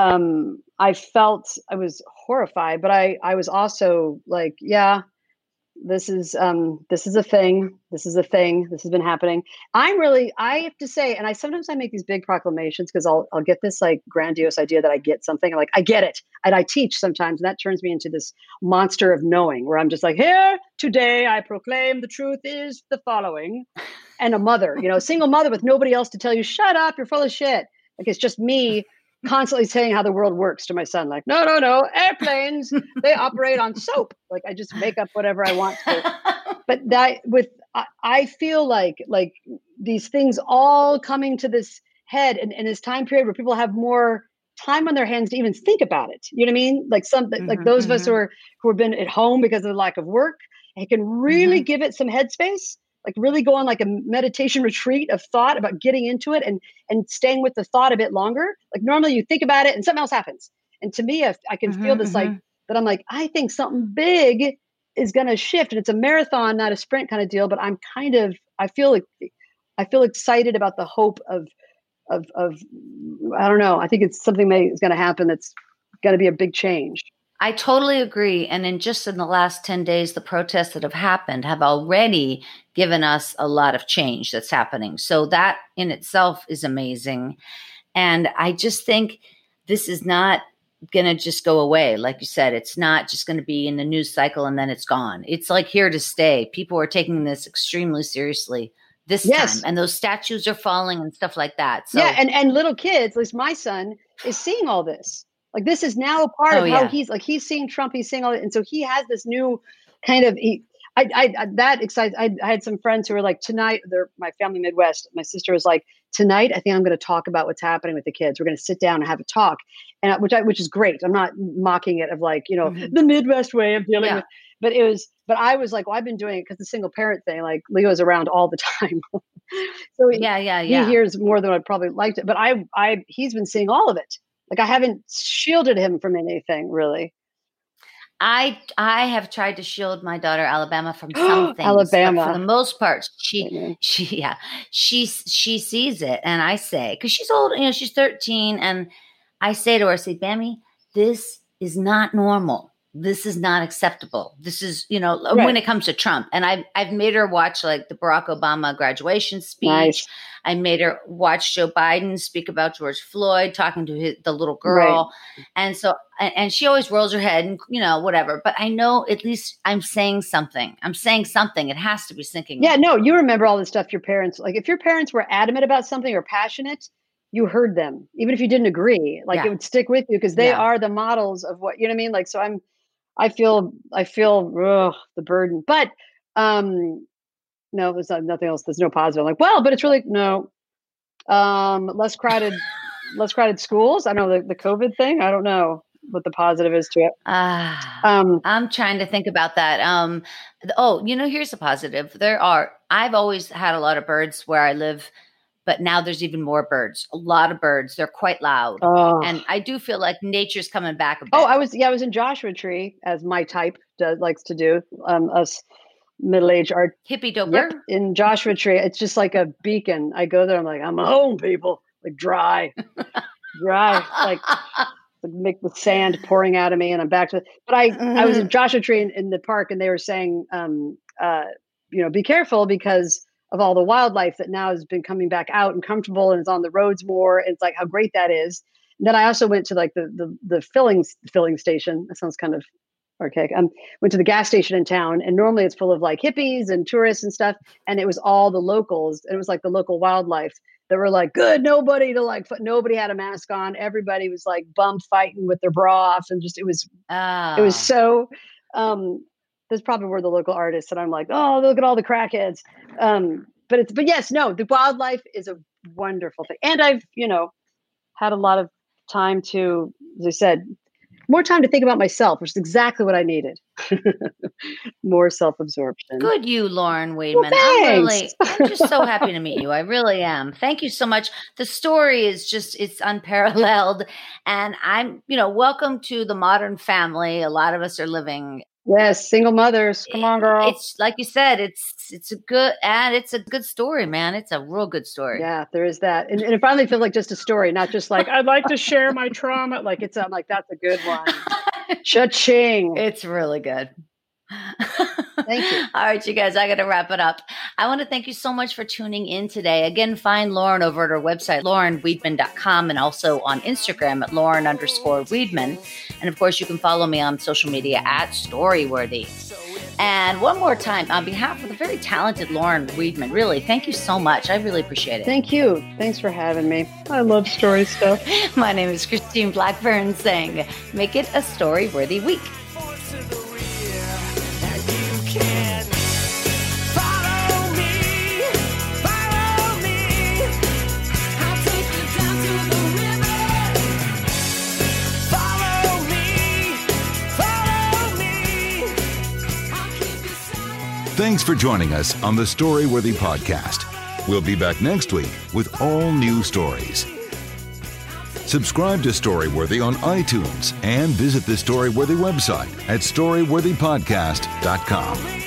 Um, I felt, I was horrified, but I, I was also like, yeah, This is um this is a thing. This is a thing. This has been happening. I'm really I have to say, and I sometimes I make these big proclamations because I'll I'll get this like grandiose idea that I get something. I'm like, I get it. And I teach sometimes, and that turns me into this monster of knowing where I'm just like, here today I proclaim the truth is the following. And a mother, you know, a single mother with nobody else to tell you, shut up, you're full of shit. Like it's just me constantly saying how the world works to my son. Like, no, no, no, airplanes, they operate on soap. Like I just make up whatever I want to. But that with, I, I feel like, like these things all coming to this head in, in this time period where people have more time on their hands to even think about it. You know what I mean? Like some, Mm-hmm, like those mm-hmm. of us who are, who have been at home because of the lack of work and can really Mm-hmm. give it some headspace. Like really go on like a meditation retreat of thought about getting into it and and staying with the thought a bit longer. Like normally you think about it and something else happens. And to me, I, I can feel Mm-hmm, this like mm-hmm. that. I'm like, I think something big is going to shift, and it's a marathon, not a sprint kind of deal. But I'm kind of, I feel like, I feel excited about the hope of, of, of, I don't know. I think it's something that is going to happen. That's going to be a big change. I totally agree. And in just in the last ten days, the protests that have happened have already given us a lot of change that's happening. So that in itself is amazing. And I just think this is not going to just go away. Like you said, it's not just going to be in the news cycle and then it's gone. It's like here to stay. People are taking this extremely seriously this Yes. time. And those statues are falling and stuff like that. So yeah. And, and little kids, at least my son, is seeing all this. Like this is now a part oh, of how yeah. he's like he's seeing Trump, he's seeing all that, and so he has this new kind of. He, I, I, I that excites. I, I had some friends who were like tonight. They're my family Midwest. My sister was like tonight. I think I'm going to talk about what's happening with the kids. We're going to sit down and have a talk, and which I which is great. I'm not mocking it of like you know Mm-hmm. the Midwest way of dealing Yeah. with. But it was. But I was like, well, I've been doing it because the single parent thing. Like Leo's around all the time, so he, Yeah, yeah, yeah. he hears more than I'd probably liked it. But I, I, he's been seeing all of it. Like I haven't shielded him from anything really. I I have tried to shield my daughter Alabama from some things, Alabama. but for the most part, she Amen. she yeah she she sees it, and I say because she's old, you know, she's thirteen, and I say to her, I say, Bammy, this is not normal. This is not acceptable. This is, you know, Right. when it comes to Trump. And I've, I've made her watch like the Barack Obama graduation speech. Nice. I made her watch Joe Biden speak about George Floyd, talking to his, the little girl. Right. And so, and, and she always rolls her head and, you know, whatever. But I know at least I'm saying something. I'm saying something. It has to be sinking. Yeah, no, you remember all the stuff your parents, like if your parents were adamant about something or passionate, you heard them, even if you didn't agree, like yeah. it would stick with you because they yeah. are the models of what, you know what I mean? Like, so I'm, I feel, I feel ugh, the burden, but um, no, there's not, nothing else. There's no positive. I'm like, well, but it's really, no, um, less crowded, less crowded schools. I know the, the COVID thing. I don't know what the positive is to it. Uh, um, I'm trying to think about that. Um, oh, you know, here's a positive. There are, I've always had a lot of birds where I live, but now there's even more birds, a lot of birds. They're quite loud. Oh. And I do feel like nature's coming back a bit. Oh, I was, yeah, I was in Joshua Tree, as my type does, likes to do, um, us middle-aged art. Hippie doper? Yep, in Joshua Tree. It's just like a beacon. I go there, I'm like, I'm home, people. Like dry, dry, like, like make the sand pouring out of me and I'm back to it. But I, mm-hmm. I was in Joshua Tree in, in the park and they were saying, um, uh, you know, be careful because of all the wildlife that now has been coming back out and comfortable and is on the roads more. And it's like how great that is. And then I also went to like the the the filling filling station. That sounds kind of archaic. Um, went to the gas station in town, and normally it's full of like hippies and tourists and stuff. And it was all the locals. And it was like the local wildlife that were like, good, nobody to like, nobody had a mask on. Everybody was like bummed fighting with their bra off, and just it was oh. it was so. Um, Those probably were the local artists, and I'm like, oh, look at all the crackheads. Um, but it's, but yes, no, the wildlife is a wonderful thing, and I've, you know, had a lot of time to, as I said, more time to think about myself, which is exactly what I needed. More self-absorption. Good, you, Lauren Weidman. Well, I'm really, I'm just so happy to meet you. I really am. Thank you so much. The story is just, it's unparalleled, and I'm, you know, welcome to the modern family. A lot of us are living. Yes, single mothers. Come on, girl. It's like you said, it's it's a good and it's a good story, man. It's a real good story. Yeah, there is that. And, and it finally feels like just a story, not just like, I'd like to share my trauma. Like it's, I'm like, that's a good one. Cha-ching. It's really good. Thank you. All right, you guys, I got to wrap it up. I want to thank you so much for tuning in today. Again, find Lauren over at her website, lauren weedman dot com, and also on Instagram at lauren underscore weedman. And of course, you can follow me on social media at Storyworthy. And one more time, on behalf of the very talented Lauren Weedman, really, thank you so much. I really appreciate it. Thank you. Thanks for having me. I love story stuff. My name is Christine Blackburn saying, make it a story-worthy week. Thanks for joining us on the Storyworthy Podcast. We'll be back next week with all new stories. Subscribe to Storyworthy on iTunes and visit the Storyworthy website at storyworthy podcast dot com.